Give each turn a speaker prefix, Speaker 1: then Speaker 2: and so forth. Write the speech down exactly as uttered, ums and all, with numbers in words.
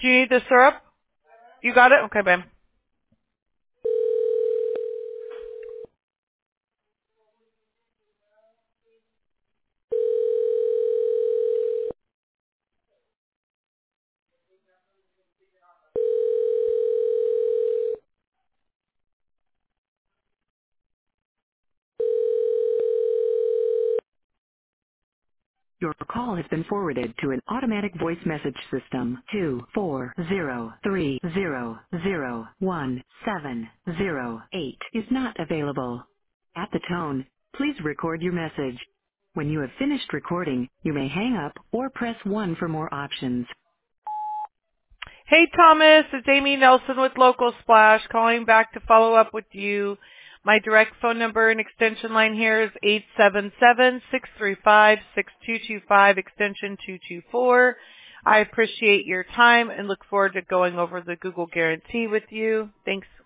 Speaker 1: Do you need the syrup? You got it? Okay, babe.
Speaker 2: Your call has been forwarded to an automatic voice message system. Two four zero three zero zero one seven zero eight is not available. At the tone, please record your message. When you have finished recording, you may hang up or press one for more options.
Speaker 1: Hey, Thomas. It's Amy Nelson with Local Splash calling back to follow up with you. My direct phone number and extension line here is eight seven seven, six three five, six two two five, extension two two four. I appreciate your time and look forward to going over the Google Guarantee with you. Thanks.